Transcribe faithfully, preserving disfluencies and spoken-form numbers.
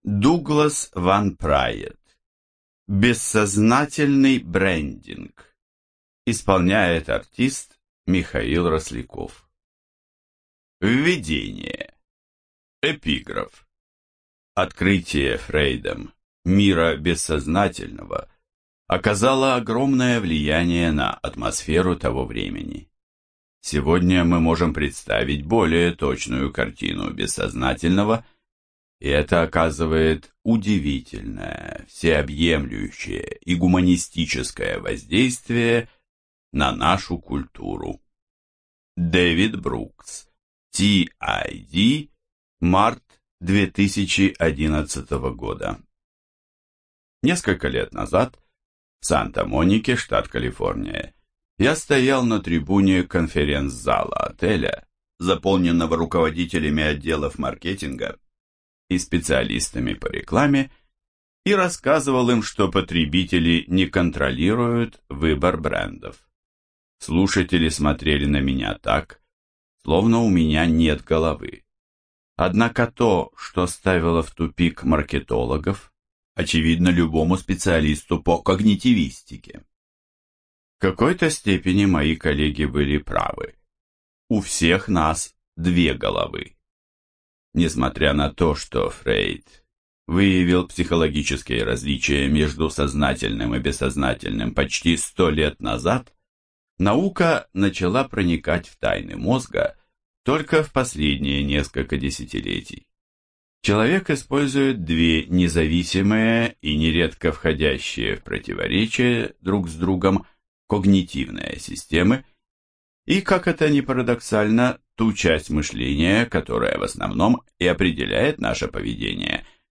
Дуглас Ван Прайет. Бессознательный брендинг. Исполняет артист Михаил Росляков. Введение. Эпиграф. Открытие Фрейдом мира бессознательного оказало огромное влияние на атмосферу того времени. Сегодня мы можем представить более точную картину бессознательного, и это оказывает удивительное, всеобъемлющее и гуманистическое воздействие на нашу культуру. Дэвид Брукс, ти ай ди, март две тысячи одиннадцатого года. Несколько лет назад в Санта-Монике, штат Калифорния, я стоял на трибуне конференц-зала отеля, заполненного руководителями отделов маркетинга и специалистами по рекламе, и рассказывал им, что потребители не контролируют выбор брендов. Слушатели смотрели на меня так, словно у меня нет головы. Однако то, что ставило в тупик маркетологов, очевидно любому специалисту по когнитивистике. В какой-то степени мои коллеги были правы. У всех нас две головы. Несмотря на то, что Фрейд выявил психологические различия между сознательным и бессознательным почти сто лет назад, наука начала проникать в тайны мозга только в последние несколько десятилетий. Человек использует две независимые и нередко входящие в противоречие друг с другом когнитивные системы и, как это ни парадоксально, ту часть мышления, которая в основном и определяет наше поведение,